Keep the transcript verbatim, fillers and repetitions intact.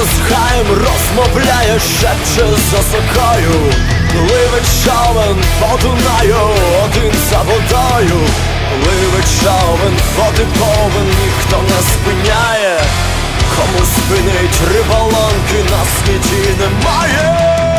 з хаєм розмовляє, шепче за сокою. Пливе човен по Дунаю, один за водою. Пливе човен, води повен, ніхто не спиняє. Кому спинить риболовки на світі немає.